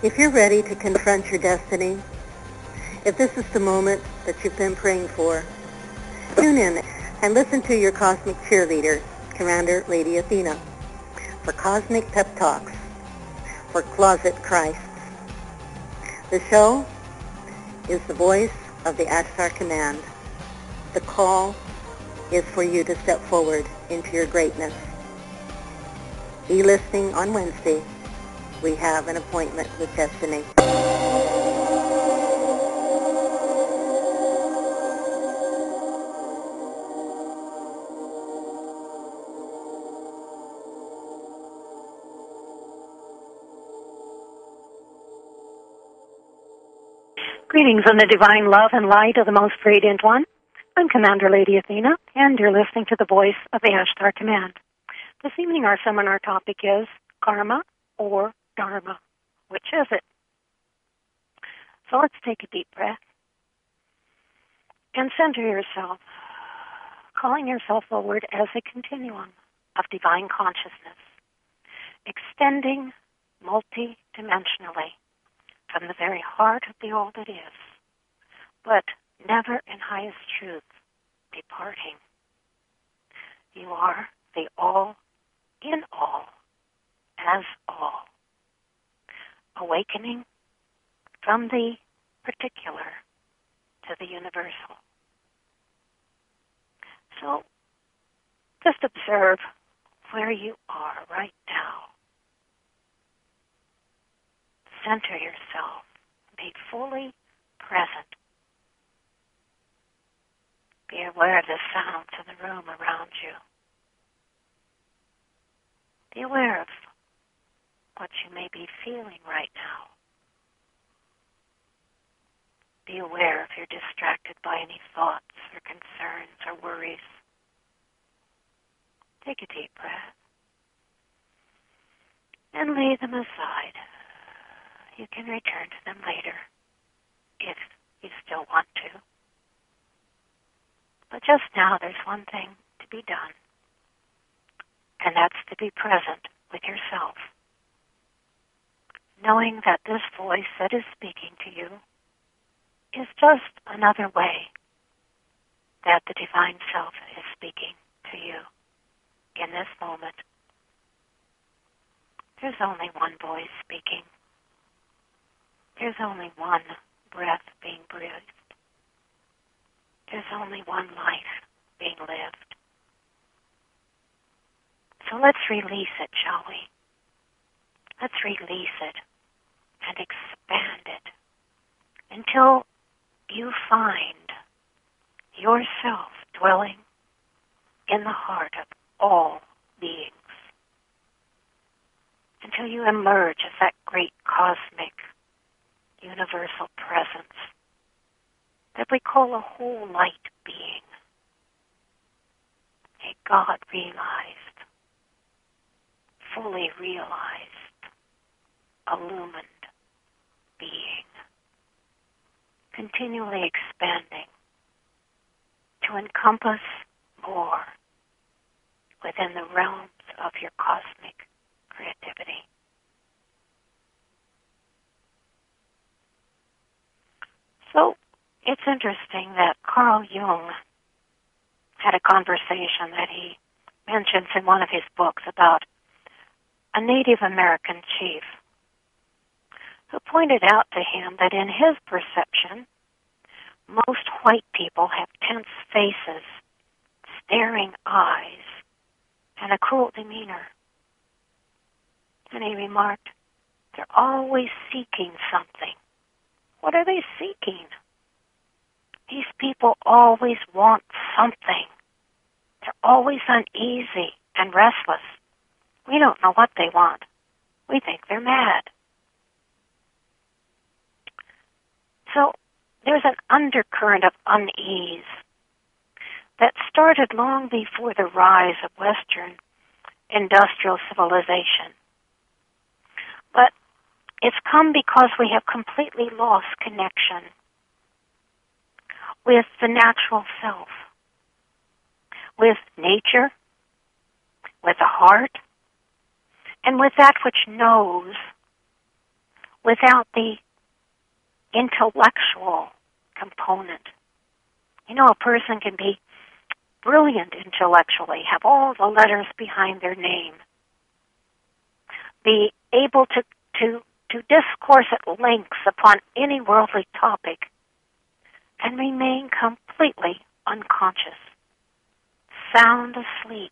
If you're ready to confront your destiny, if this is the moment that you've been praying for, tune in and listen to your cosmic cheerleader, Commander Lady Athena, for Cosmic Pep Talks for Closet Christs. The show is the voice of the Ashtar Command. The call is for you to step forward into your greatness. Be listening on Wednesday. We have an appointment with destiny. Greetings in the divine love and light of the most radiant one. I'm Commander Lady Athena, and you're listening to the voice of the Ashtar Command. This evening our seminar topic is Karma or Dharma. Which is it? So let's take a deep breath and center yourself, calling yourself forward as a continuum of divine consciousness, extending multi-dimensionally from the very heart of the all that is, but never in highest truth departing. You are the all in all, as all, awakening from the particular to the universal. So just observe where you are right now. Center yourself. Be fully present. Be aware of the sounds in the room around you. Be aware of what you may be feeling right now. Be aware if you're distracted by any thoughts or concerns or worries. Take a deep breath and lay them aside. You can return to them later if you still want to. But just now there's one thing to be done, and that's to be present with yourself, knowing that this voice that is speaking to you is just another way that the Divine Self is speaking to you in this moment. There's only one voice speaking. There's only one breath being breathed. There's only one life being lived. So let's release it, shall we? Let's release it and expand it until you find yourself dwelling in the heart of all beings. Until you emerge as that great cosmic universal presence that we call a whole light being, a God realized, fully realized, illumined being, continually expanding to encompass more within the realms of your cosmic creativity. So it's interesting that Carl Jung had a conversation that he mentions in one of his books about a Native American chief who pointed out to him that in his perception, most white people have tense faces, staring eyes, and a cruel demeanor. And he remarked, they're always seeking something. What are they seeking? These people always want something. They're always uneasy and restless. We don't know what they want. We think they're mad. So there's an undercurrent of unease that started long before the rise of Western industrial civilization. But it's come because we have completely lost connection with the natural self, with nature, with the heart, and with that which knows without the intellectual component. You know, a person can be brilliant intellectually, have all the letters behind their name, be able to discourse at length upon any worldly topic, and remain completely unconscious, sound asleep.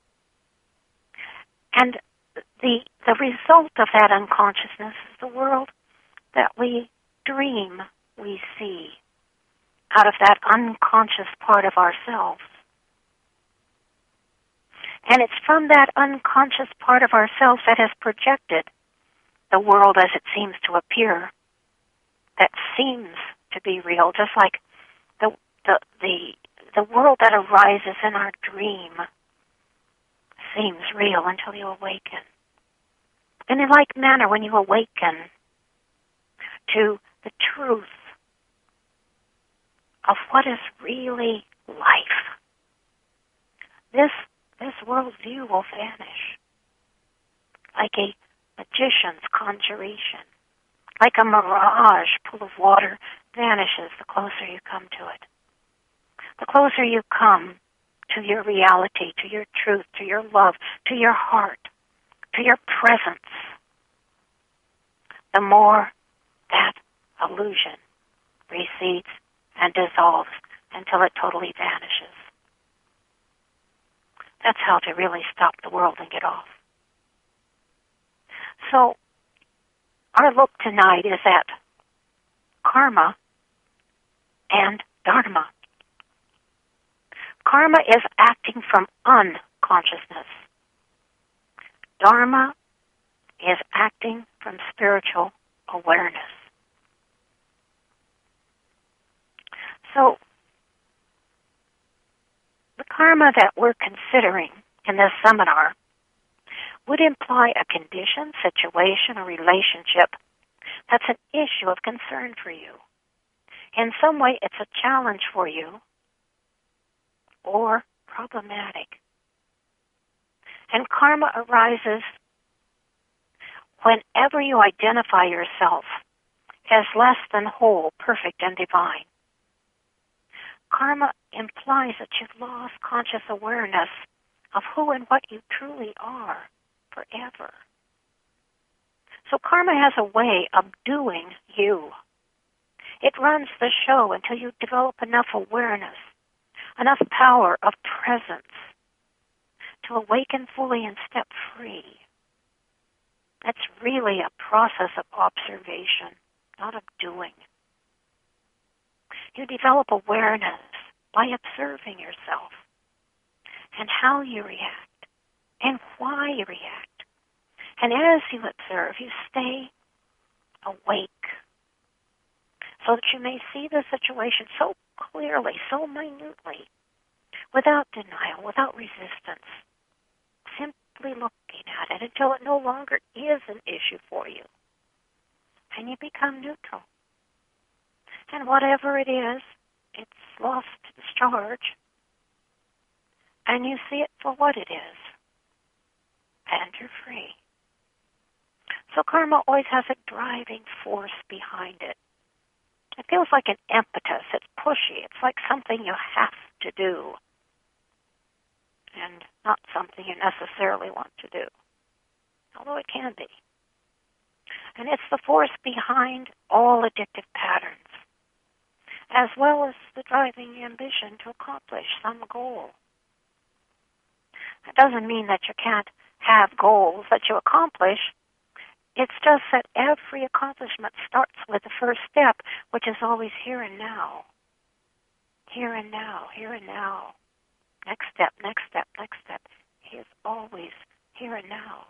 And the result of that unconsciousness is the world that we dream we see out of that unconscious part of ourselves. And it's from that unconscious part of ourselves that has projected the world as it seems to appear, that seems to be real, just like the world that arises in our dream seems real until you awaken. And in like manner, when you awaken to the truth of what is really life, this worldview will vanish like a magician's conjuration, like a mirage pool of water vanishes the closer you come to it. The closer you come to your reality, to your truth, to your love, to your heart, to your presence, the more that illusion recedes and dissolves until it totally vanishes. That's how to really stop the world and get off. So, our look tonight is at karma and dharma. Karma is acting from unconsciousness. Dharma is acting from spiritual awareness. So, the karma that we're considering in this seminar would imply a condition, situation, or relationship that's an issue of concern for you. In some way, it's a challenge for you or problematic. And karma arises whenever you identify yourself as less than whole, perfect, and divine. Karma implies that you've lost conscious awareness of who and what you truly are forever. So karma has a way of doing you. It runs the show until you develop enough awareness, enough power of presence to awaken fully and step free. That's really a process of observation, not of doing. You develop awareness by observing yourself and how you react and why you react. And as you observe, you stay awake so that you may see the situation so clearly, so minutely, without denial, without resistance, simply looking at it until it no longer is an issue for you. And you become neutral. And whatever it is, it's lost its charge. And you see it for what it is. And you're free. So karma always has a driving force behind it. It feels like an impetus. It's pushy. It's like something you have to do. And not something you necessarily want to do. Although it can be. And it's the force behind all addictive patterns, as well as the driving ambition to accomplish some goal. That doesn't mean that you can't have goals that you accomplish. It's just that every accomplishment starts with the first step, which is always here and now. Here and now, here and now. Next step, next step, next step. Is always here and now.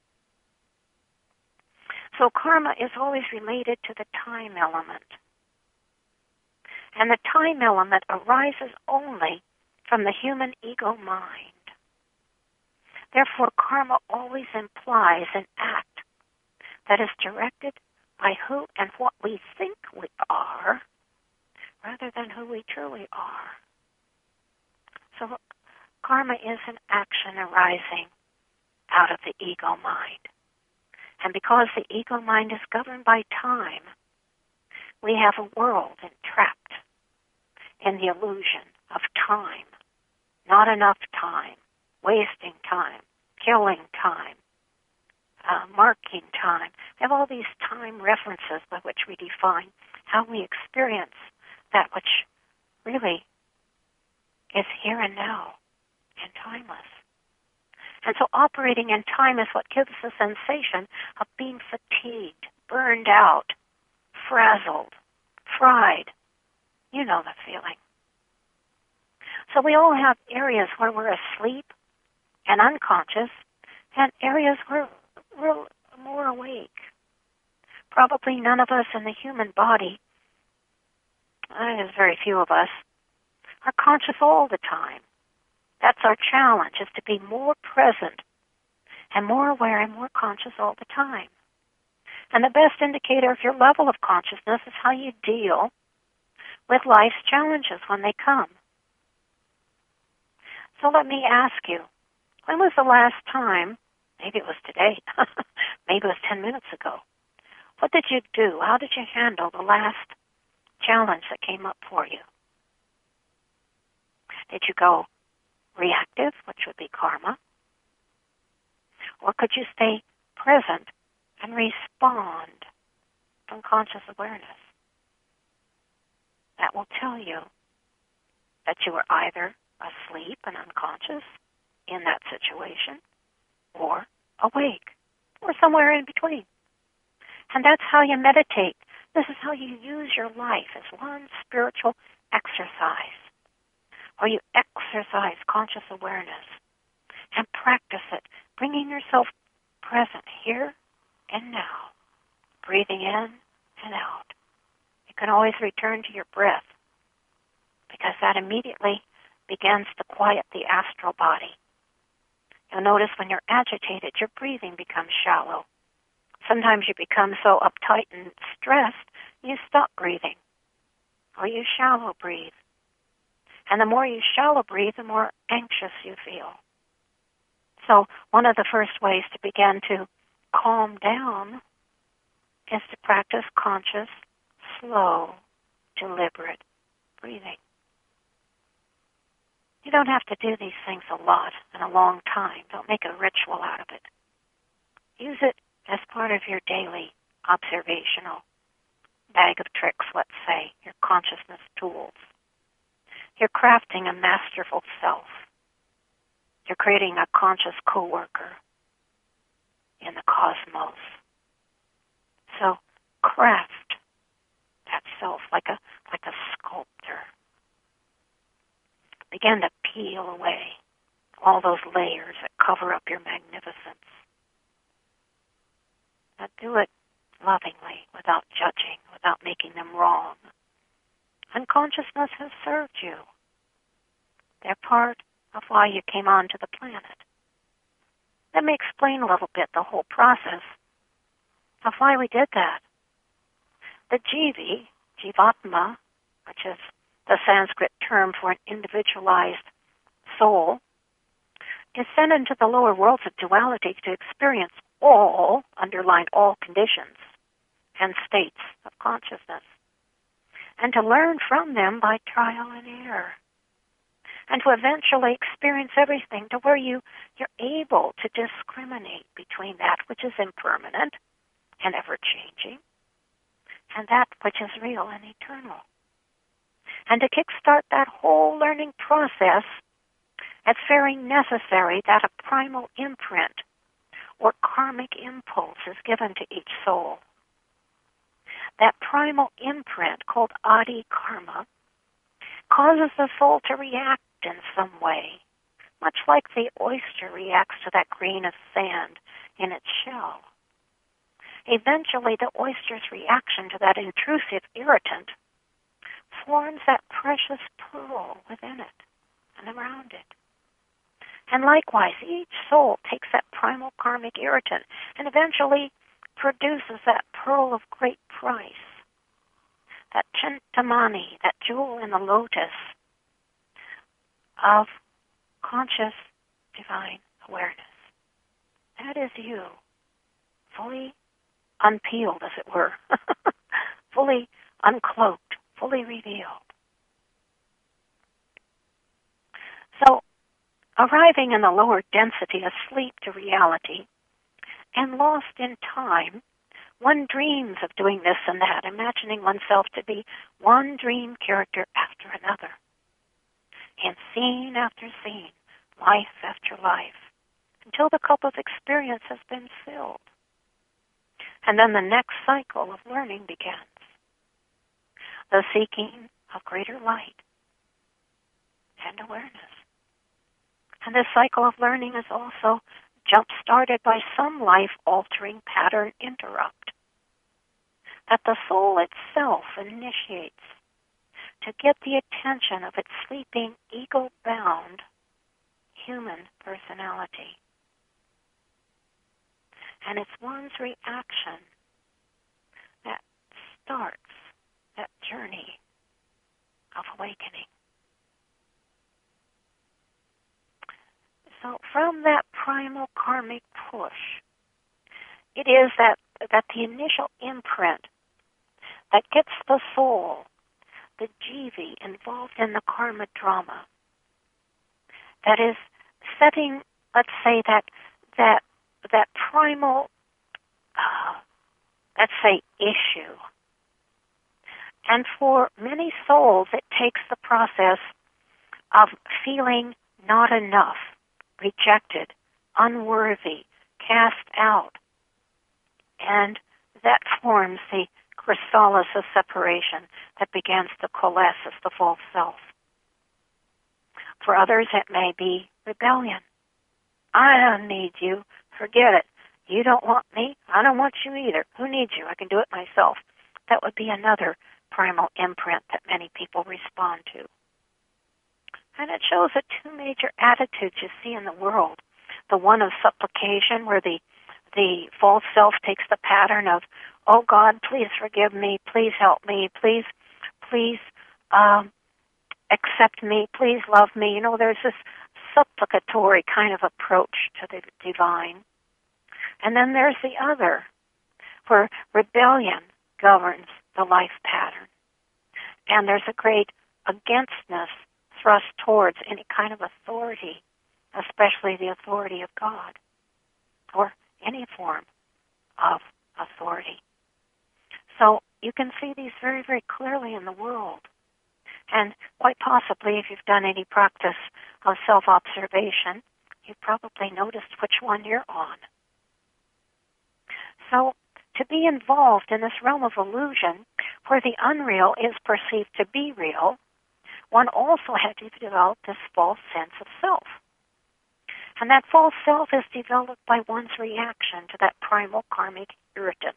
So karma is always related to the time element. And the time element arises only from the human ego mind. Therefore, karma always implies an act that is directed by who and what we think we are, rather than who we truly are. So karma is an action arising out of the ego mind. And because the ego mind is governed by time, we have a world entrapped in the illusion of time. Not enough time, wasting time, killing time, marking time. We have all these time references by which we define how we experience that which really is here and now and timeless. And so operating in time is what gives the sensation of being fatigued, burned out, frazzled, fried. You know the feeling. So we all have areas where we're asleep and unconscious, and areas where we're more awake. Probably none of us in the human body, there's very few of us, are conscious all the time. That's our challenge, is to be more present and more aware and more conscious all the time. And the best indicator of your level of consciousness is how you deal with life's challenges when they come. So let me ask you, when was the last time, maybe it was today, maybe it was 10 minutes ago, what did you do? How did you handle the last challenge that came up for you? Did you go reactive, which would be karma? Or could you stay present and respond from conscious awareness? That will tell you that you were either asleep and unconscious in that situation, or awake, or somewhere in between. And that's how you meditate. This is how you use your life as one spiritual exercise, where you exercise conscious awareness and practice it, bringing yourself present here and now, breathing in and out. You can always return to your breath, because that immediately begins to quiet the astral body. You'll notice when you're agitated, your breathing becomes shallow. Sometimes you become so uptight and stressed, you stop breathing, or you shallow breathe. And the more you shallow breathe, the more anxious you feel. So one of the first ways to begin to calm down is to practice conscious, slow, deliberate breathing. You don't have to do these things a lot and a long time. Don't make a ritual out of it. Use it as part of your daily observational bag of tricks, let's say, your consciousness tools. You're crafting a masterful self. You're creating a conscious coworker in the cosmos. So craft that self like a sculptor. Begin to peel away all those layers that cover up your magnificence. But do it lovingly, without judging, without making them wrong. Unconsciousness has served you. They're part of why you came onto the planet. Let me explain a little bit the whole process of why we did that. The Jivatma, which is the Sanskrit term for an individualized soul, is sent into the lower worlds of duality to experience all, underline all conditions and states of consciousness, and to learn from them by trial and error, and to eventually experience everything to where you're able to discriminate between that which is impermanent and ever-changing and that which is real and eternal. And to kickstart that whole learning process, it's very necessary that a primal imprint or karmic impulse is given to each soul. That primal imprint, called Adi Karma, causes the soul to react in some way, much like the oyster reacts to that grain of sand in its shell. Eventually, the oyster's reaction to that intrusive irritant forms that precious pearl within it and around it. And likewise, each soul takes that primal karmic irritant and eventually produces that pearl of great price, that chintamani, that jewel in the lotus of conscious divine awareness. That is you, fully unpeeled, as it were, fully uncloaked, fully revealed. So, arriving in the lower density, asleep to reality, and lost in time, one dreams of doing this and that, imagining oneself to be one dream character after another, in scene after scene, life after life, until the cup of experience has been filled. And then the next cycle of learning begins, the seeking of greater light and awareness. And this cycle of learning is also jump-started by some life-altering pattern interrupt that the soul itself initiates to get the attention of its sleeping, ego-bound human personality. And it's one's reaction that starts that journey of awakening. So from that primal karmic push, it is that the initial imprint that gets the soul, the jivi, involved in the karma drama, that is setting, let's say, that primal, let's say, issue. And for many souls, it takes the process of feeling not enough, rejected, unworthy, cast out. And that forms the chrysalis of separation that begins to coalesce as the false self. For others, it may be rebellion. I don't need you. Forget it. You don't want me. I don't want you either. Who needs you? I can do it myself. That would be another primal imprint that many people respond to. And it shows the two major attitudes you see in the world. The one of supplication, where the false self takes the pattern of, oh God, please forgive me, please help me, please accept me, please love me. You know, there's this supplicatory kind of approach to the divine. And then there's the other, where rebellion governs the life pattern. And there's a great againstness thrust towards any kind of authority, especially the authority of God, or any form of authority. So you can see these very, very clearly in the world. And quite possibly, if you've done any practice of self-observation, you've probably noticed which one you're on. So to be involved in this realm of illusion, where the unreal is perceived to be real, one also had to develop this false sense of self. And that false self is developed by one's reaction to that primal karmic irritant.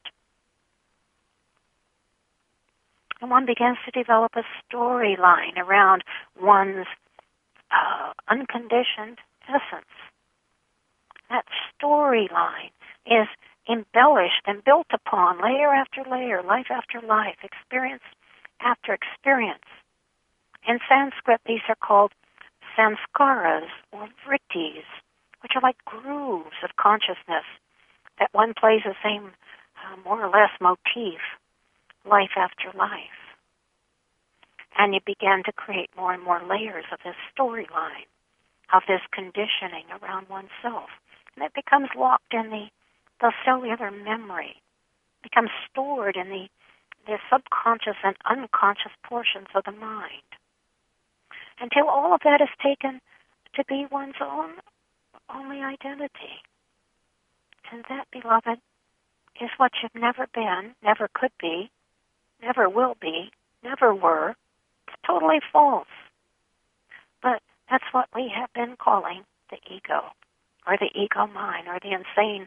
And one begins to develop a storyline around one's unconditioned essence. That storyline is embellished and built upon layer after layer, life after life, experience after experience. In Sanskrit, these are called sanskaras or vrittis, which are like grooves of consciousness that one plays the same, more or less, motif, life after life. And you begin to create more and more layers of this storyline, of this conditioning around oneself. And it becomes locked in the cellular memory, becomes stored in the subconscious and unconscious portions of the mind, until all of that is taken to be one's only identity. And that, beloved, is what you've never been, never could be, never will be, never were. It's totally false. But that's what we have been calling the ego, or the ego mind, or the insanity,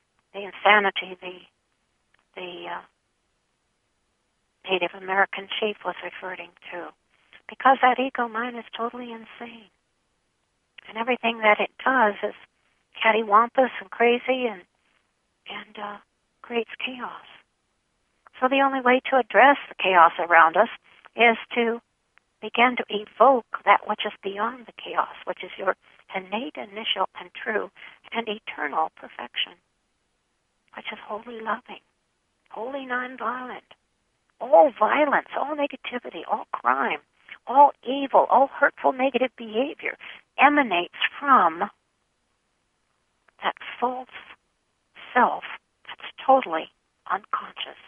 the Native American chief was referring to. Because that ego mind is totally insane. And everything that it does is cattywampus and crazy and creates chaos. So the only way to address the chaos around us is to begin to evoke that which is beyond the chaos, which is your innate, initial, and true and eternal perfection, which is wholly loving, wholly nonviolent. All violence, all negativity, all crime, all evil, all hurtful negative behavior emanates from that false self that's totally unconscious.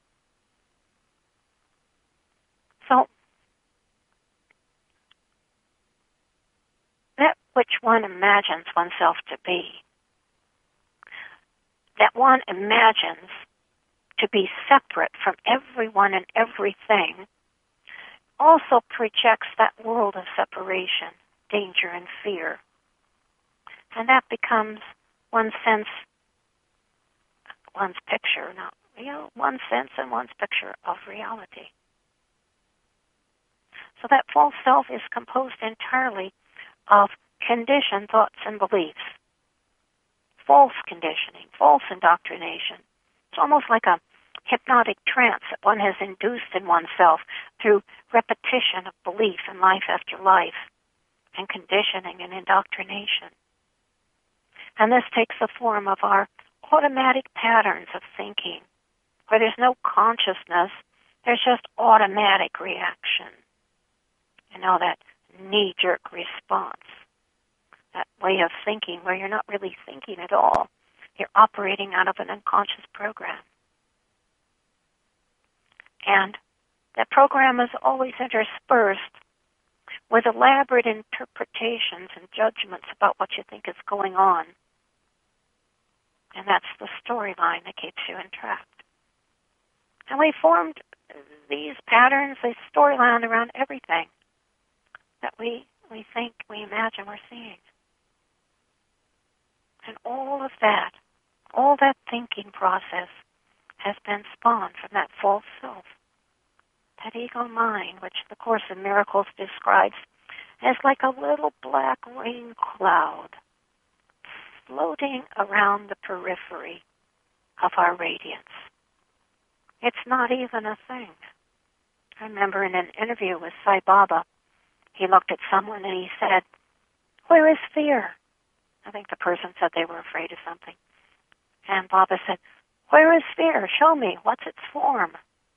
So, that which one imagines oneself to be, that one imagines to be separate from everyone and everything, also projects that world of separation, danger, and fear. And that becomes one's sense, one's picture, one's sense and one's picture of reality. So that false self is composed entirely of conditioned thoughts and beliefs, false conditioning, false indoctrination. It's almost like a hypnotic trance that one has induced in oneself through repetition of belief in life after life and conditioning and indoctrination. And this takes the form of our automatic patterns of thinking, where there's no consciousness, there's just automatic reaction. That knee-jerk response, that way of thinking where you're not really thinking at all. You're operating out of an unconscious program. And that program is always interspersed with elaborate interpretations and judgments about what you think is going on. And that's the storyline that keeps you entrapped. And we formed these patterns, these storyline around everything that we think, we imagine we're seeing. And all that thinking process has been spawned from that false self, that ego mind, which the Course in Miracles describes as like a little black rain cloud floating around the periphery of our radiance. It's not even a thing. I remember in an interview with Sai Baba, he looked at someone and he said, "Where is fear?" I think the person said they were afraid of something. And Baba said, "Where is fear? Show me. What's its form?"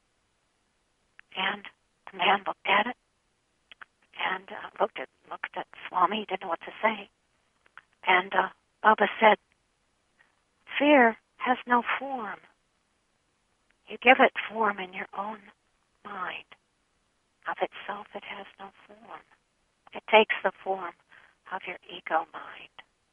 And the man looked at it and looked at Swami. He didn't know what to say. And Baba said, "Fear has no form. You give it form in your own mind. Of itself, it has no form. It takes the form of your ego mind."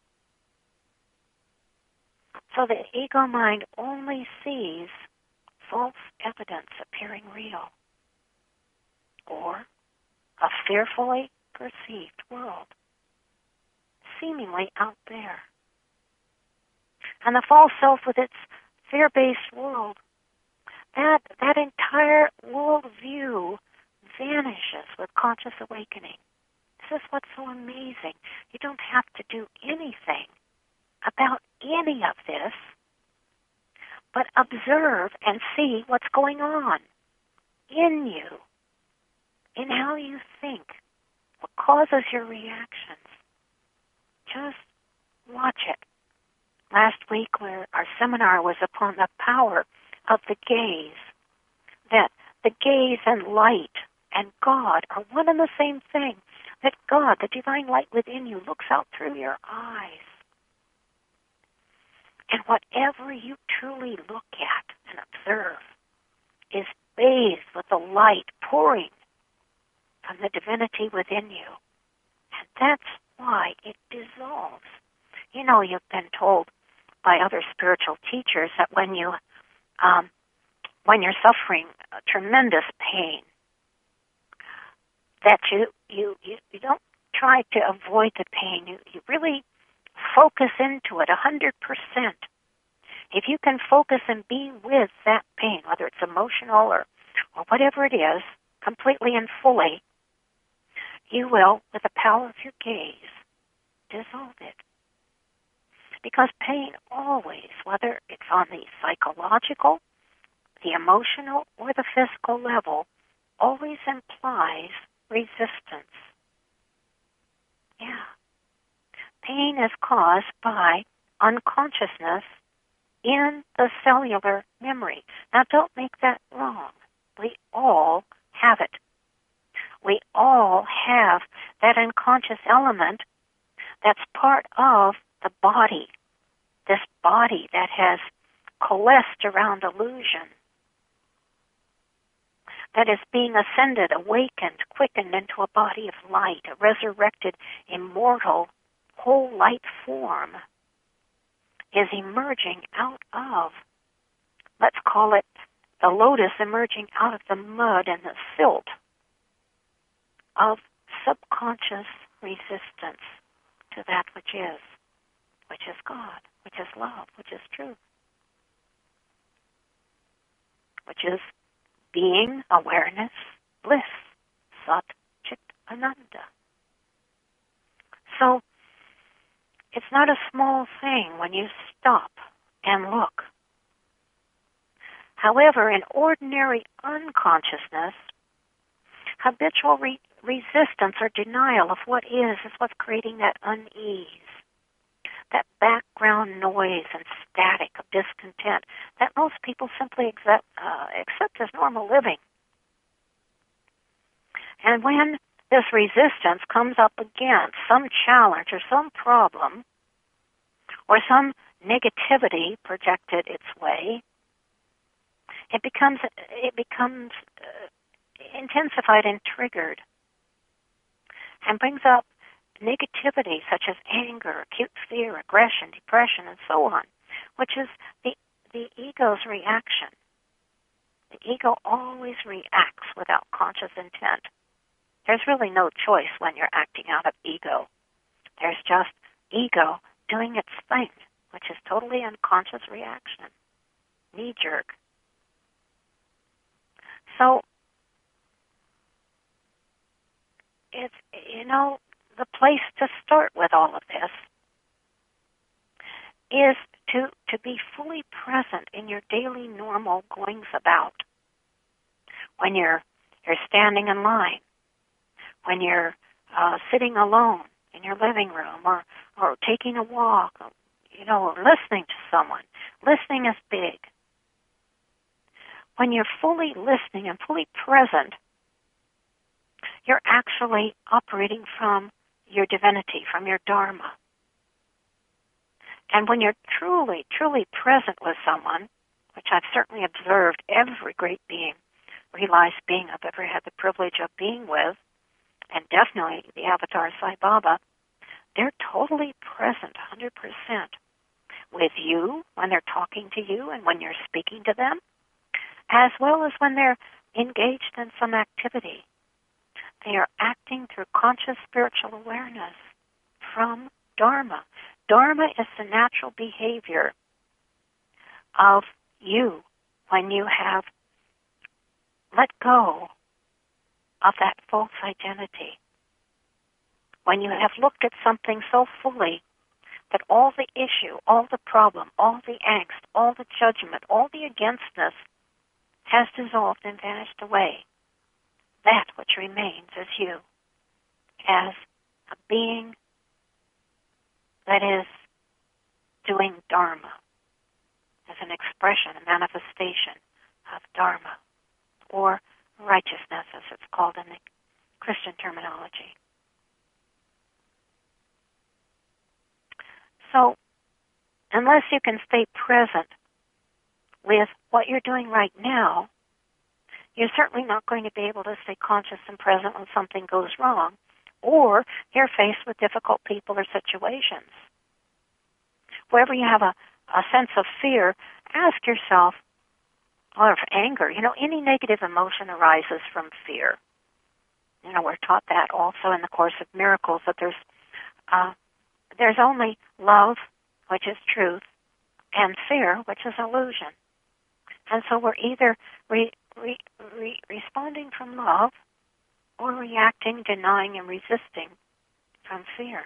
So the ego mind only sees false evidence appearing real, or a fearfully perceived world, seemingly out there. And the false self with its fear-based world, that entire worldview vanishes with conscious awakening. This is what's so amazing. You don't have to do anything about any of this, but observe and see what's going on in you, in how you think, what causes your reactions. Just watch it. Last week, our seminar was upon the power of the gaze, that the gaze and light and God are one and the same thing, that God, the divine light within you, looks out through your eyes. And whatever you truly look at and observe is bathed with the light pouring from the divinity within you. And that's why it dissolves. You've been told by other spiritual teachers that when you're suffering a tremendous pain, that you don't try to avoid the pain. You really focus into it 100%. If you can focus and be with that pain, whether it's emotional or whatever it is, completely and fully, you will, with the power of your gaze, dissolve it. Because pain always, whether it's on the psychological, the emotional, or the physical level, always implies resistance. Yeah. Pain is caused by unconsciousness in the cellular memory. Now, don't make that wrong. We all have it. We all have that unconscious element that's part of the body, this body that has coalesced around illusion, that is being ascended, awakened, quickened into a body of light, a resurrected, immortal, whole light form is emerging out of, let's call it the lotus emerging out of the mud and the silt of subconscious resistance to that which is God, which is love, which is truth, which is being, awareness, bliss, Sat Chit Ananda. So, it's not a small thing when you stop and look. However, in ordinary unconsciousness, habitual resistance or denial of what is what's creating that unease, that background noise and static of discontent that most people simply accept as normal living. And when this resistance comes up against some challenge or some problem or some negativity projected its way, it becomes intensified and triggered and brings up negativity such as anger, acute fear, aggression, depression, and so on, which is the ego's reaction. The ego always reacts without conscious intent. There's really no choice when you're acting out of ego. There's just ego doing its thing, which is totally unconscious reaction, knee-jerk. So, it's, the place to start with all of this is to be fully present in your daily normal goings about. When you're standing in line, when you're sitting alone in your living room or taking a walk, or listening to someone. Listening is big. When you're fully listening and fully present, you're actually operating from your divinity, from your dharma. And when you're truly, truly present with someone, which I've certainly observed every great being, realized being I've ever had the privilege of being with, and definitely the Avatar Sai Baba, they're totally present, 100%, with you when they're talking to you and when you're speaking to them, as well as when they're engaged in some activity. They are acting through conscious spiritual awareness from Dharma. Dharma is the natural behavior of you when you have let go of that false identity. When you have looked at something so fully that all the issue, all the problem, all the angst, all the judgment, all the againstness has dissolved and vanished away. That which remains is you, as a being that is doing Dharma, as an expression, a manifestation of Dharma, or righteousness, as it's called in the Christian terminology. So, unless you can stay present with what you're doing right now, you're certainly not going to be able to stay conscious and present when something goes wrong, or you're faced with difficult people or situations. Wherever you have a sense of fear, ask yourself, or of anger, any negative emotion arises from fear. We're taught that also in the Course of Miracles, that there's only love, which is truth, and fear, which is illusion. And so we're either responding from love or reacting, denying, and resisting from fear.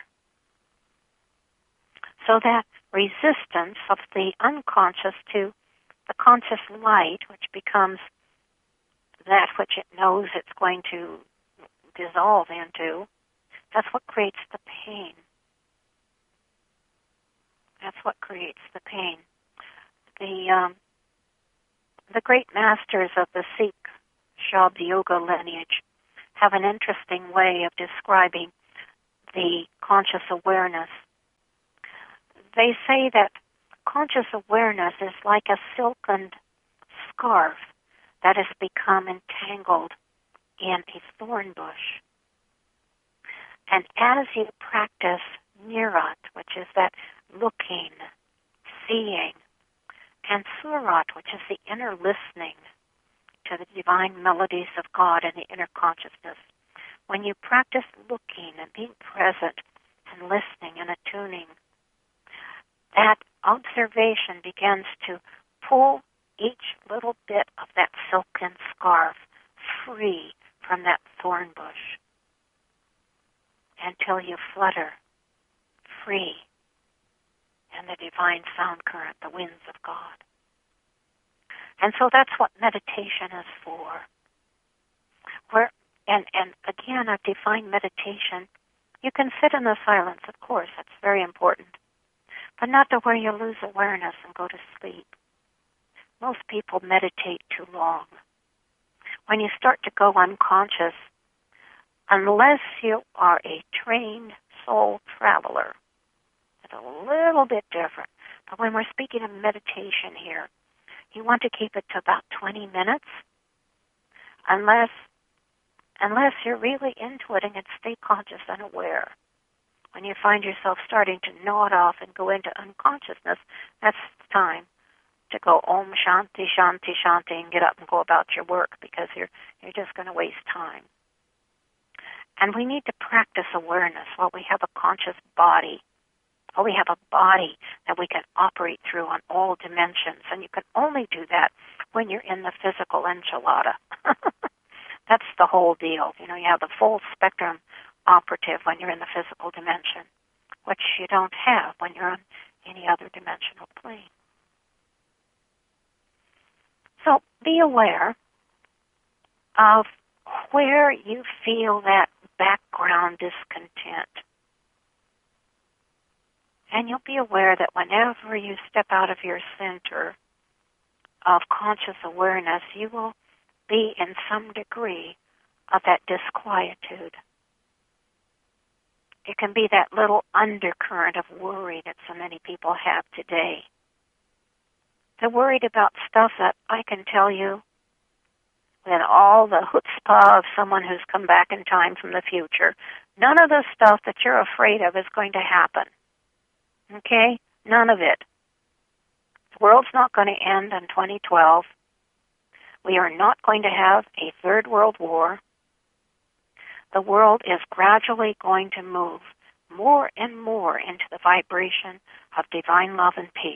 So that resistance of the unconscious to the conscious light, which becomes that which it knows it's going to dissolve into, that's what creates the pain. That's what creates the pain. the great masters of the Sikh Shabd Yoga lineage have an interesting way of describing the conscious awareness. They say that conscious awareness is like a silken scarf that has become entangled in a thorn bush. And as you practice Nirat, which is that looking, seeing, and Surat, which is the inner listening to the divine melodies of God and the inner consciousness, when you practice looking and being present and listening and attuning, that observation begins to pull each little bit of that silken scarf free from that thorn bush until you flutter free in the divine sound current, the winds of God. And so that's what meditation is for. And again, a divine meditation, you can sit in the silence, of course, that's very important, but not to where you lose awareness and go to sleep. Most people meditate too long. When you start to go unconscious, unless you are a trained soul traveler, it's a little bit different. But when we're speaking of meditation here, you want to keep it to about 20 minutes, unless you're really into it and can stay conscious and aware. When you find yourself starting to nod off and go into unconsciousness, that's time to go Om Shanti Shanti Shanti and get up and go about your work, because you're just going to waste time. And we need to practice awareness while we have a conscious body. While we have a body that we can operate through on all dimensions. And you can only do that when you're in the physical enchilada. That's the whole deal. You have the full spectrum operative when you're in the physical dimension, which you don't have when you're on any other dimensional plane. So be aware of where you feel that background discontent. And you'll be aware that whenever you step out of your center of conscious awareness, you will be in some degree of that disquietude. It can be that little undercurrent of worry that so many people have today. They're worried about stuff that I can tell you with all the chutzpah of someone who's come back in time from the future. None of the stuff that you're afraid of is going to happen. Okay? None of it. The world's not going to end in 2012. We are not going to have a third world war. The world is gradually going to move more and more into the vibration of divine love and peace.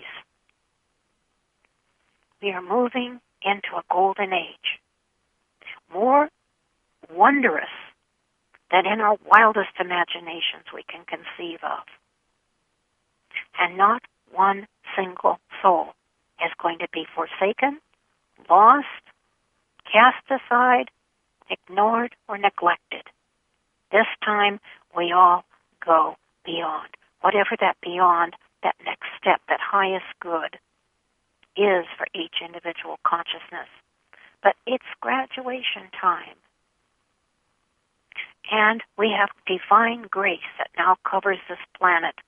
We are moving into a golden age, more wondrous than in our wildest imaginations we can conceive of. And not one single soul is going to be forsaken, lost, cast aside, ignored, or neglected. This time, we all go beyond. Whatever that beyond, that next step, that highest good is for each individual consciousness. But it's graduation time. And we have divine grace that now covers this planet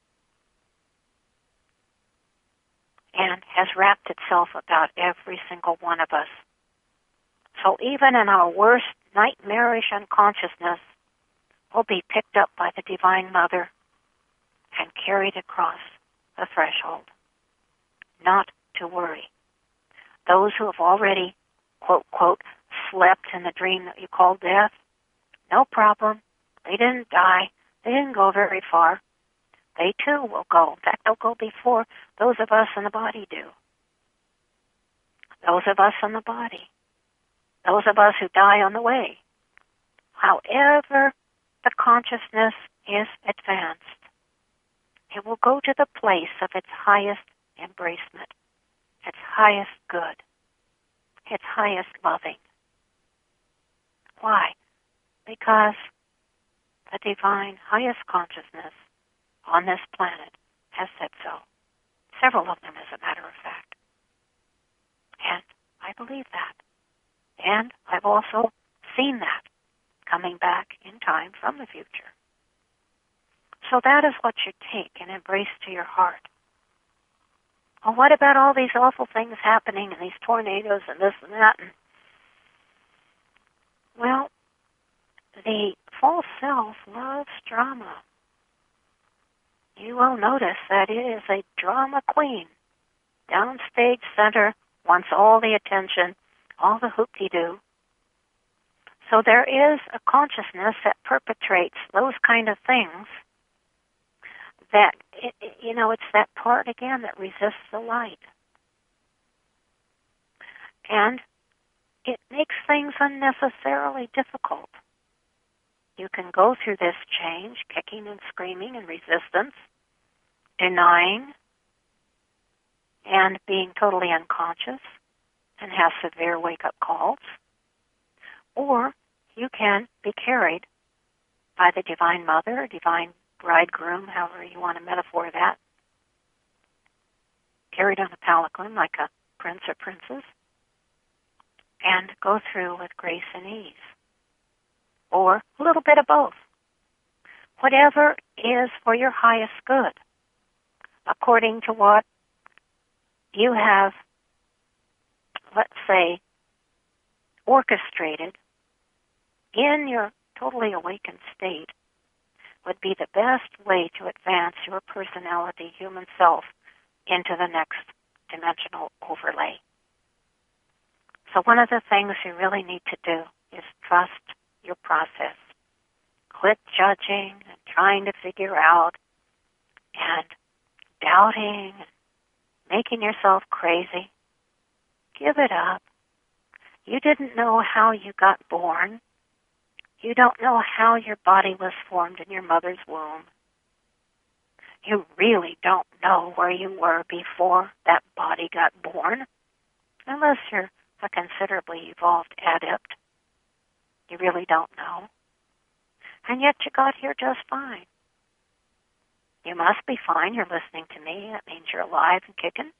and has wrapped itself about every single one of us. So even in our worst nightmarish unconsciousness, we'll be picked up by the Divine Mother and carried across the threshold. Not to worry. Those who have already, quote, quote, slept in the dream that you call death, no problem. They didn't die. They didn't go very far. They too will go. In fact, they'll go before those of us in the body do. Those of us in the body. Those of us who die on the way. However the consciousness is advanced, it will go to the place of its highest embracement, its highest good, its highest loving. Why? Because the divine highest consciousness on this planet has said so. Several of them, as a matter of fact. And I believe that. And I've also seen that coming back in time from the future. So that is what you take and embrace to your heart. Well, what about all these awful things happening and these tornadoes and this and that? Well, the false self loves drama. You will notice that it is a drama queen. Downstage center wants all the attention, all the hoop-de-doo. So there is a consciousness that perpetrates those kind of things that, it's that part again that resists the light. And it makes things unnecessarily difficult. You can go through this change, kicking and screaming and resistance, denying, and being totally unconscious and have severe wake-up calls. Or you can be carried by the Divine Mother, Divine Bridegroom, however you want to metaphor that, carried on a palanquin like a prince or princess, and go through with grace and ease. Or a little bit of both. Whatever is for your highest good, according to what you have, let's say, orchestrated in your totally awakened state, would be the best way to advance your personality, human self, into the next dimensional overlay. So one of the things you really need to do is trust your process. Quit judging and trying to figure out and doubting and making yourself crazy. Give it up. You didn't know how you got born. You don't know how your body was formed in your mother's womb. You really don't know where you were before that body got born, unless you're a considerably evolved adept. You really don't know. And yet you got here just fine. You must be fine. You're listening to me. That means you're alive and kicking.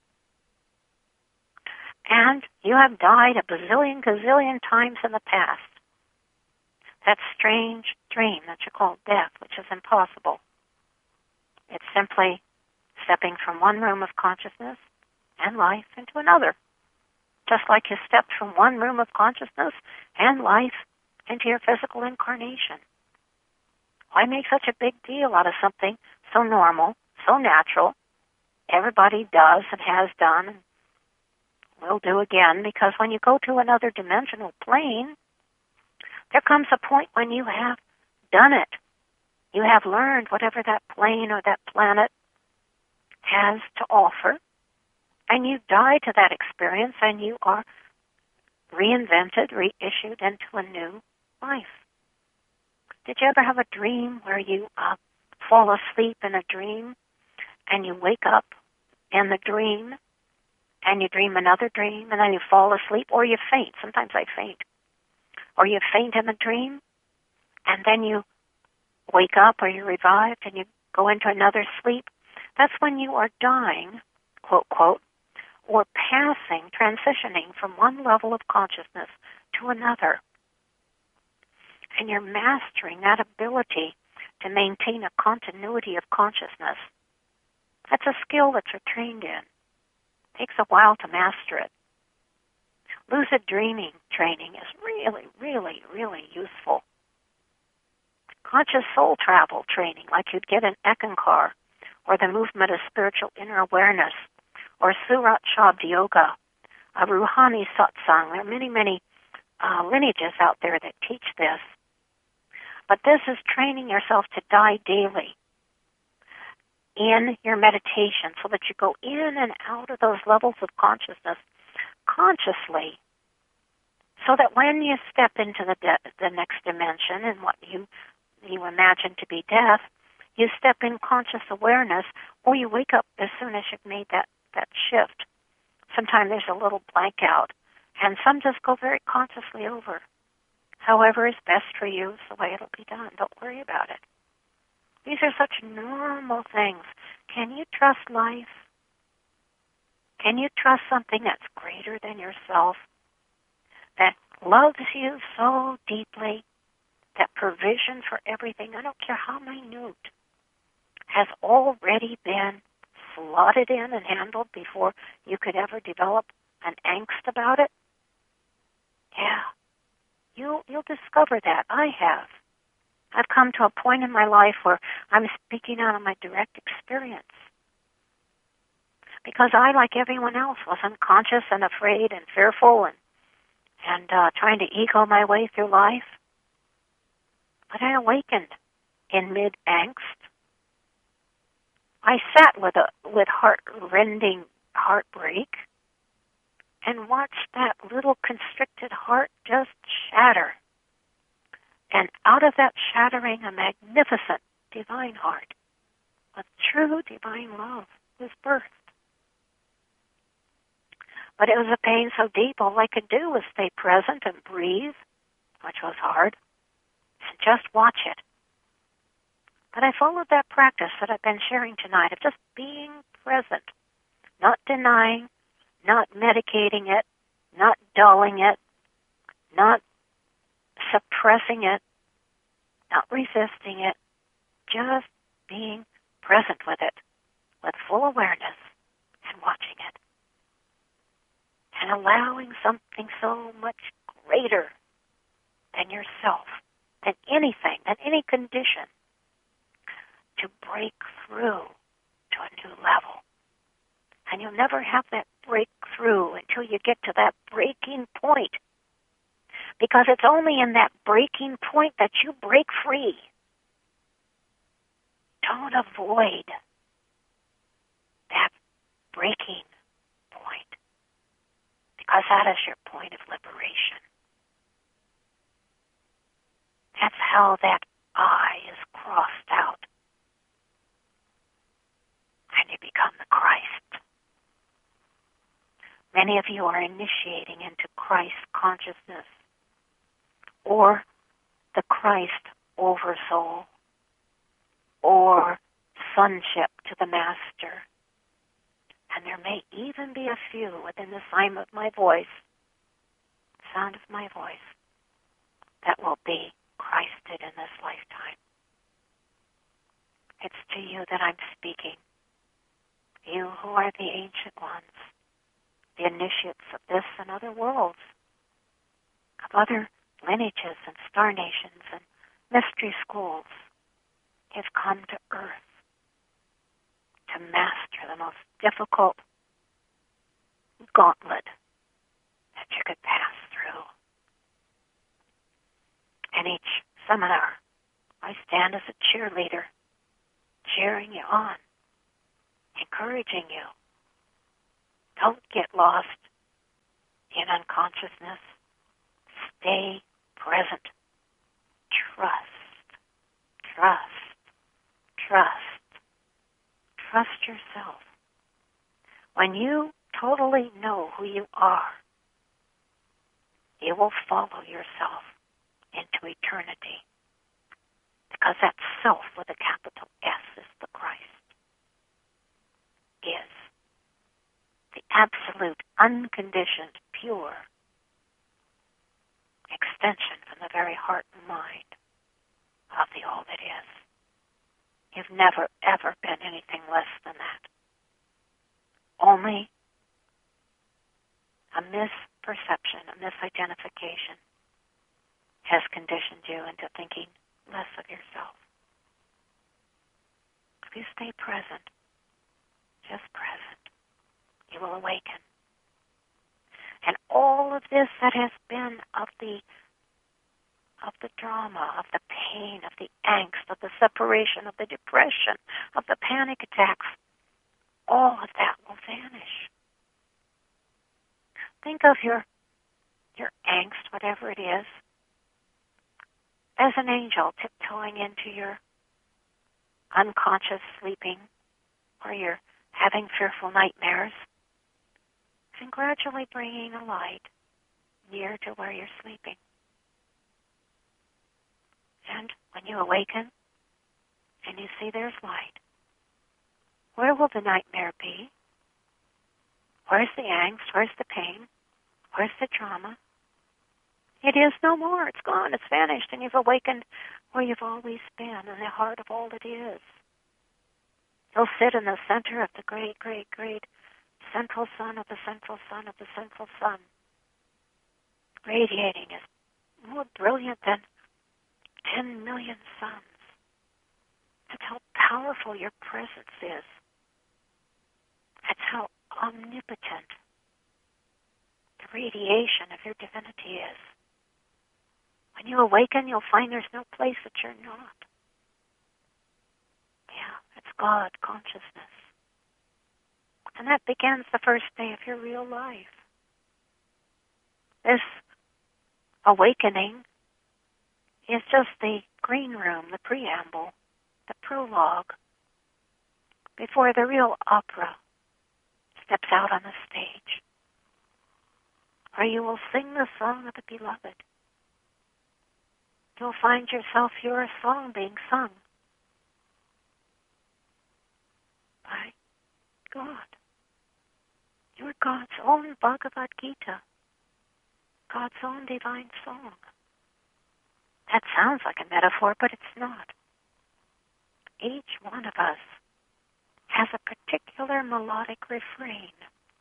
And you have died a bazillion, gazillion times in the past. That strange dream that you call death, which is impossible. It's simply stepping from one room of consciousness and life into another. Just like you stepped from one room of consciousness and life into your physical incarnation. Why make such a big deal out of something so normal, so natural? Everybody does and has done and will do again, because when you go to another dimensional plane, there comes a point when you have done it. You have learned whatever that plane or that planet has to offer, and you die to that experience, and you are reinvented, reissued into a new life. Did you ever have a dream where you fall asleep in a dream, and you wake up in the dream, and you dream another dream, and then you fall asleep, or you faint? Sometimes I faint. Or you faint in the dream, and then you wake up, or you're revived, and you go into another sleep. That's when you are dying, quote, quote, or passing, transitioning from one level of consciousness to another. And you're mastering that ability to maintain a continuity of consciousness. That's a skill that you're trained in. It takes a while to master it. Lucid dreaming training is really, really, really useful. Conscious soul travel training, like you'd get in Ekankar, or the movement of spiritual inner awareness, or Surat Shabd Yoga, a Ruhani satsang. There are many, many lineages out there that teach this. But this is training yourself to die daily in your meditation so that you go in and out of those levels of consciousness consciously, so that when you step into the next dimension and what you imagine to be death, you step in conscious awareness, or you wake up as soon as you've made that shift. Sometimes there's a little blank out, and some just go very consciously over. However is best for you is the way it'll be done. Don't worry about it. These are such normal things. Can you trust life? Can you trust something that's greater than yourself, that loves you so deeply, that provision for everything, I don't care how minute, has already been slotted in and handled before you could ever develop an angst about it? Yeah, you'll discover that. I have. I've come to a point in my life where I'm speaking out of my direct experience. Because I, like everyone else, was unconscious and afraid and fearful and trying to ego my way through life. But I awakened in mid-angst. I sat with heart-rending heartbreak and watched that little constricted heart just shatter. And out of that shattering, a magnificent divine heart, a true divine love was birthed. But it was a pain so deep, all I could do was stay present and breathe, which was hard, and just watch it. But I followed that practice that I've been sharing tonight of just being present, not denying, not medicating it, not dulling it, not suppressing it, not resisting it, just being present with it, with full awareness and watching it. And allowing something so much greater than yourself, than anything, than any condition, to break through to a new level. And you'll never have that breakthrough until you get to that breaking point. Because it's only in that breaking point that you break free. Don't avoid that breaking point. Because that is your point of liberation. That's how that I is crossed out. And you become the Christ. Many of you are initiating into Christ consciousness or the Christ oversoul or sonship to the Master. And there may even be a few within the sound of my voice, that will be Christed in this lifetime. It's to you that I'm speaking. You who are the ancient ones, the initiates of this and other worlds, of other lineages and star nations and mystery schools, have come to earth to master the most difficult gauntlet that you could pass through. In each seminar, I stand as a cheerleader, cheering you on, encouraging you. Don't get lost in unconsciousness. Stay present. Trust. Trust yourself. When you totally know who you are, you will follow yourself into eternity. Because that self with a capital S is the Christ. Is the absolute, unconditioned, pure extension from the very heart and mind of the all that is. You've never, ever been anything less than that. Only a misperception, a misidentification has conditioned you into thinking less of yourself. If you stay present, just present, you will awaken. And all of this that has been of the drama, of the pain, of the angst, of the separation, of the depression, of the panic attacks, all of that will vanish. Think of your angst, whatever it is, as an angel tiptoeing into your unconscious sleeping, or you're having fearful nightmares, and gradually bringing a light near to where you're sleeping. And when you awaken and you see there's light, where will the nightmare be? Where's the angst? Where's the pain? Where's the drama? It is no more. It's gone. It's vanished. And you've awakened where you've always been, in the heart of all that is. You'll sit in the center of the great, great, great central sun of the central sun of the central sun, radiating as more brilliant than 10 million suns. That's how powerful your presence is. That's how omnipotent the radiation of your divinity is. When you awaken, you'll find there's no place that you're not. Yeah, it's God consciousness. And that begins the first day of your real life. This awakening is just the green room, the preamble, the prologue, before the real opera steps out on the stage, where you will sing the song of the beloved. You'll find yourself, you're a song being sung by God. You're God's own Bhagavad Gita, God's own divine song. That sounds like a metaphor, but it's not. Each one of us has a particular melodic refrain,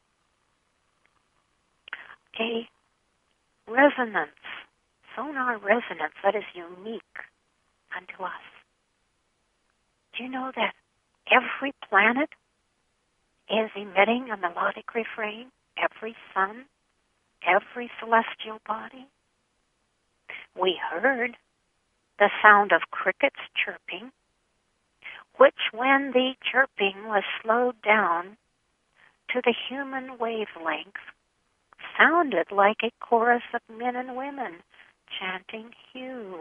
a resonance, sonar resonance that is unique unto us. Do you know that every planet is emitting a melodic refrain? Every sun, every celestial body? We heard the sound of crickets chirping, which, when the chirping was slowed down to the human wavelength, sounded like a chorus of men and women chanting Hugh.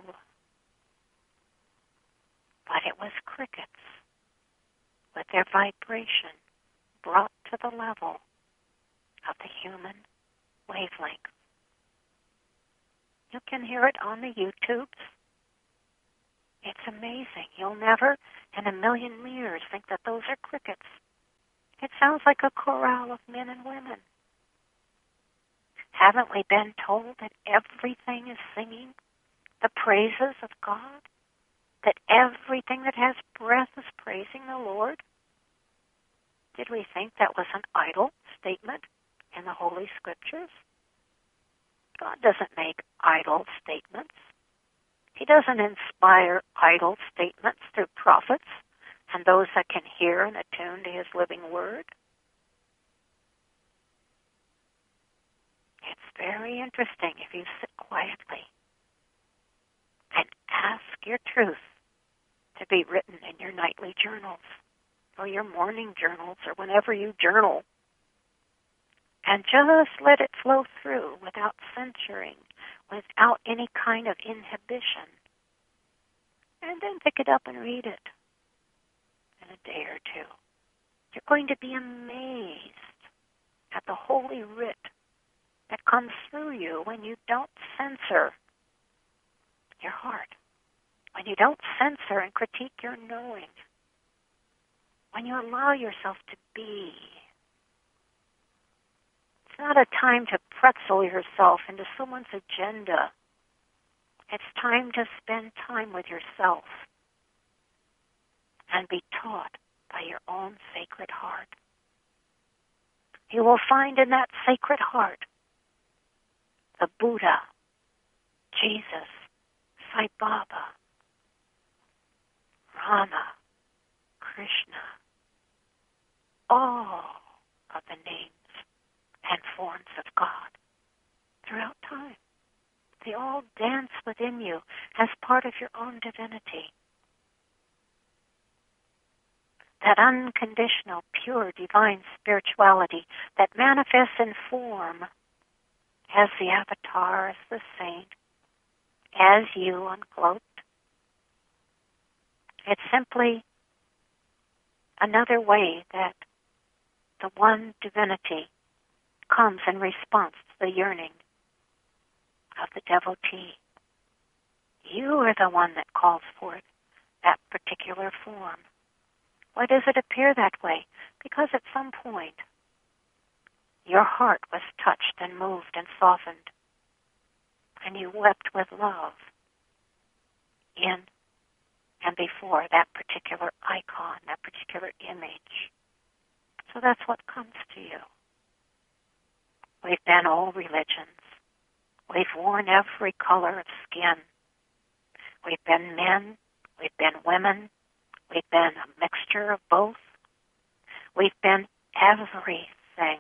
But it was crickets with their vibration brought to the level of the human wavelength. You can hear it on the YouTubes. It's amazing. You'll never in a million years think that those are crickets. It sounds like a chorale of men and women. Haven't we been told that everything is singing the praises of God? That everything that has breath is praising the Lord? Did we think that was an idle statement in the Holy Scriptures? God doesn't make idle statements. He doesn't inspire idle statements through prophets and those that can hear and attune to His living word. It's very interesting if you sit quietly and ask your truth to be written in your nightly journals or your morning journals or whenever you journal. And just let it flow through without censoring, without any kind of inhibition. And then pick it up and read it in a day or two. You're going to be amazed at the Holy Writ that comes through you when you don't censor your heart, when you don't censor and critique your knowing, when you allow yourself to be. It's not a time to pretzel yourself into someone's agenda. It's time to spend time with yourself and be taught by your own sacred heart. You will find in that sacred heart the Buddha, Jesus, Sai Baba, Rama, Krishna, all of the names and forms of God throughout time. They all dance within you as part of your own divinity. That unconditional, pure, divine spirituality that manifests in form as the avatar, as the saint, as you uncloaked. It's simply another way that the one divinity comes in response to the yearning of the devotee. You are the one that calls forth that particular form. Why does it appear that way? Because at some point your heart was touched and moved and softened, and you wept with love in and before that particular icon, that particular image. So that's what comes to you. We've been all religions. We've worn every color of skin. We've been men. We've been women. We've been a mixture of both. We've been everything.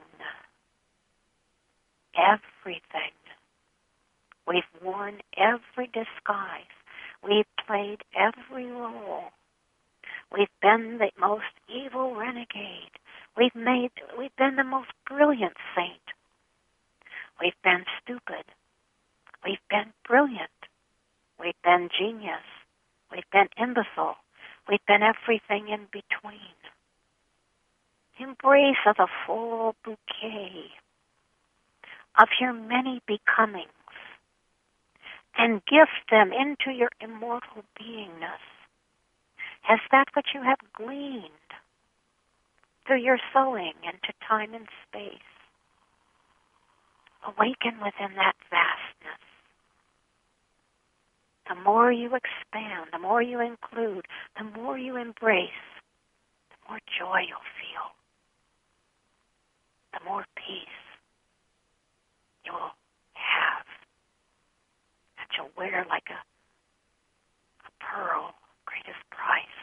Everything. We've worn every disguise. We've played every role. We've been the most evil renegade. We've been the most brilliant saint. We've been stupid. We've been brilliant. We've been genius. We've been imbecile. We've been everything in between. Embrace of the full bouquet of your many becomings and gift them into your immortal beingness as that which you have gleaned through your sowing into time and space. Awaken within that vastness. The more you expand, the more you include, the more you embrace, the more joy you'll feel, the more peace you'll have, that you'll wear like a pearl, greatest price.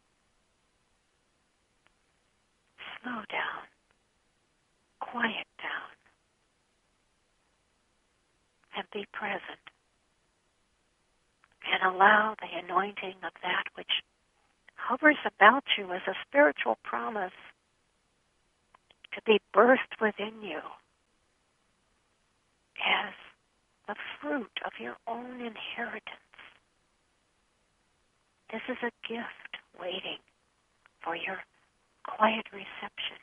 Slow down, quiet down, and be present. And allow the anointing of that which hovers about you as a spiritual promise to be birthed within you as the fruit of your own inheritance. This is a gift waiting for your quiet reception.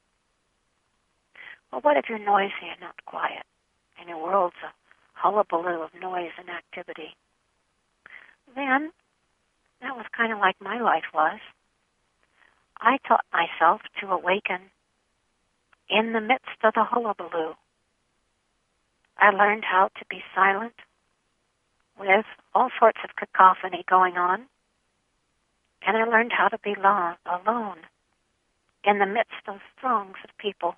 Well, what if you're noisy and not quiet, and your world's a hullabaloo of noise and activity? Then, that was kind of like my life was. I taught myself to awaken in the midst of the hullabaloo. I learned how to be silent with all sorts of cacophony going on, and I learned how to be alone in the midst of throngs of people.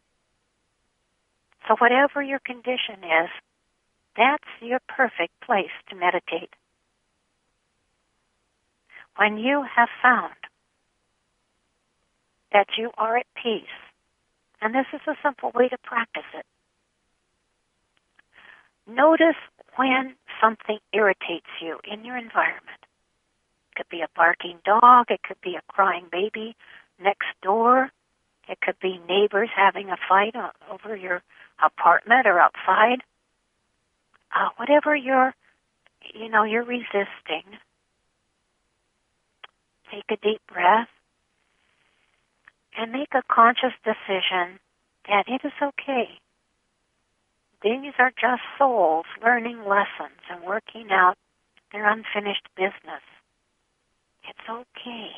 So whatever your condition is, that's your perfect place to meditate. When you have found that you are at peace, and this is a simple way to practice it, notice when something irritates you in your environment. It could be a barking dog, it could be a crying baby next door, it could be neighbors having a fight over your apartment or outside. Whatever you're resisting, take a deep breath and make a conscious decision that it is okay. These are just souls learning lessons and working out their unfinished business. It's okay.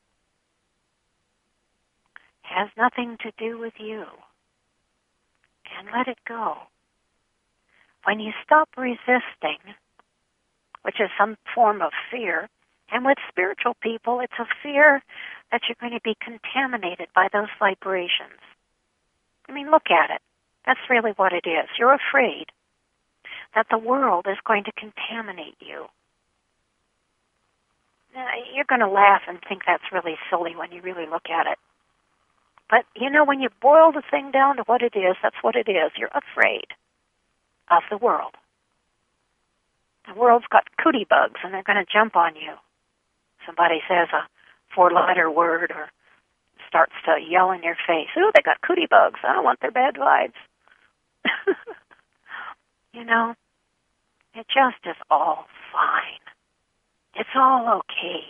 It has nothing to do with you. And let it go. When you stop resisting, which is some form of fear, and with spiritual people, it's a fear that you're going to be contaminated by those vibrations. I mean, look at it. That's really what it is. You're afraid that the world is going to contaminate you. Now, you're going to laugh and think that's really silly when you really look at it. But, when you boil the thing down to what it is, that's what it is. You're afraid of the world. The world's got cootie bugs, and they're going to jump on you. Somebody says a 4-letter word or starts to yell in your face, "Ooh, they got cootie bugs. I don't want their bad vibes." It just is all fine. It's all okay.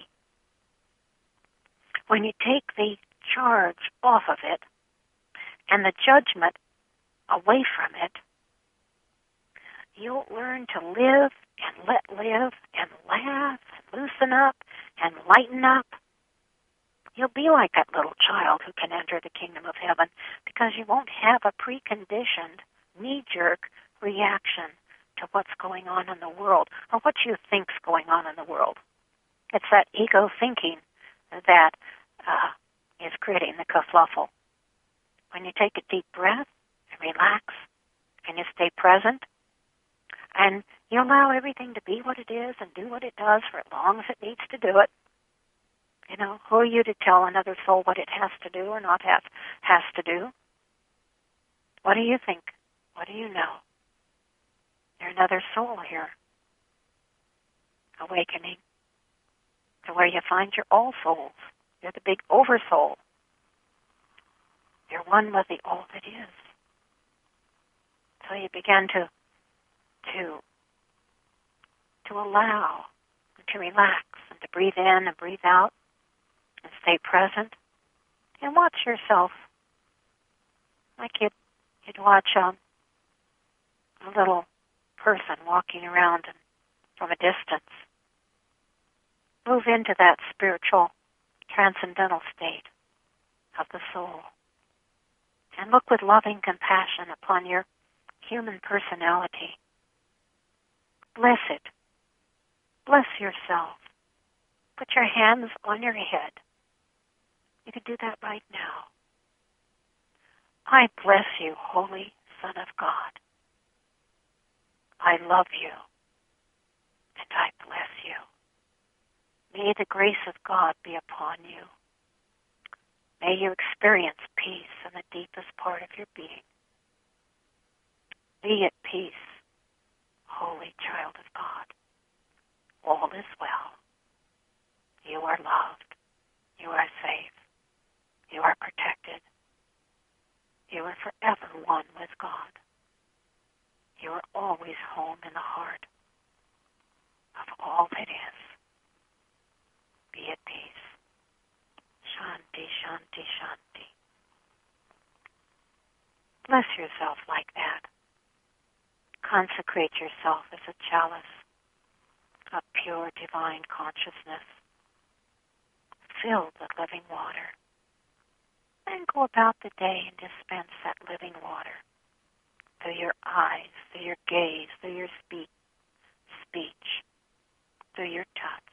When you take the charge off of it and the judgment away from it, you'll learn to live and let live and laugh and loosen up and lighten up. You'll be like that little child who can enter the kingdom of heaven because you won't have a preconditioned, knee-jerk reaction to what's going on in the world or what you think's going on in the world. It's that ego thinking that is creating the kerfluffle. When you take a deep breath and relax and you stay present and you allow everything to be what it is and do what it does for as long as it needs to do it, you know, who are you to tell another soul what it has to do or not has to do? What do you think? What do you know? You're another soul here, awakening to where you find your all souls. You're the big oversoul. You're one with the all that is. So you begin to allow, to relax, and to breathe in and breathe out, and stay present, and watch yourself like you'd watch a little person walking around and from a distance. Move into that spiritual, transcendental state of the soul. And look with loving compassion upon your human personality. Bless it. Bless yourself. Put your hands on your head. You can do that right now. I bless you, Holy Son of God. I love you, and I bless you. May the grace of God be upon you. May you experience peace in the deepest part of your being. Be at peace, holy child of God. All is well. You are loved. You are safe. You are protected. You are forever one with God. You are always home in the heart of all that is. Be at peace. Shanti, Shanti, Shanti. Bless yourself like that. Consecrate yourself as a chalice of pure divine consciousness, filled with living water. And go about the day and dispense that living water through your eyes, through your gaze, through your speech, through your touch.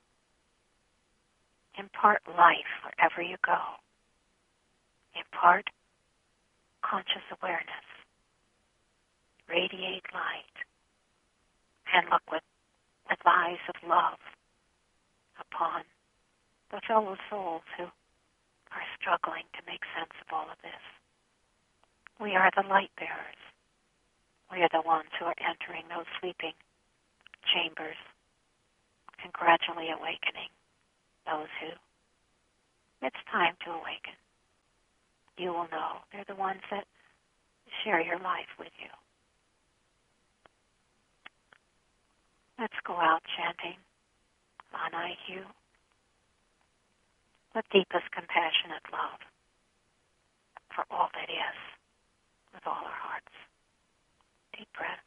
Impart life wherever you go. Impart conscious awareness. Radiate light. And look with eyes of love upon the fellow souls who are struggling to make sense of all of this. We are the light bearers. We are the ones who are entering those sleeping chambers and gradually awakening those who it's time to awaken. You will know. They're the ones that share your life with you. Let's go out chanting Anaihu with deepest compassionate love for all that is, with all our hearts. Deep breath.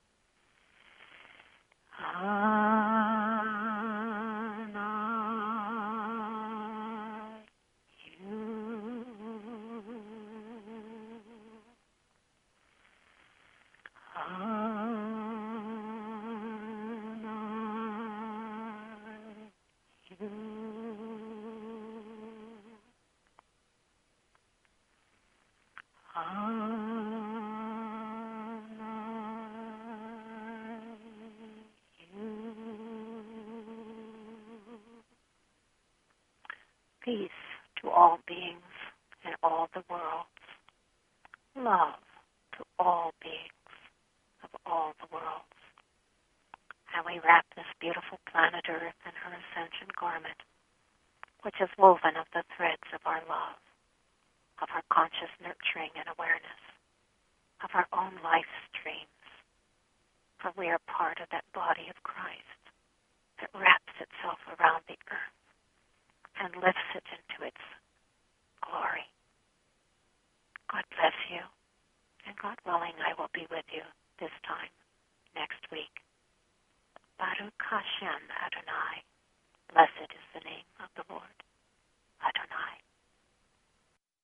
Peace to all beings in all the worlds. Love to all beings of all the worlds. And we wrap this beautiful planet Earth in her ascension garment, which is woven of the threads of our love, of our conscious nurturing and awareness, of our own life streams. For we are part of that body of Christ that wraps itself around the earth and lifts it into its glory. God bless you, and God willing, I will be with you this time next week. Baruch Hashem Adonai. Blessed is the name of the Lord.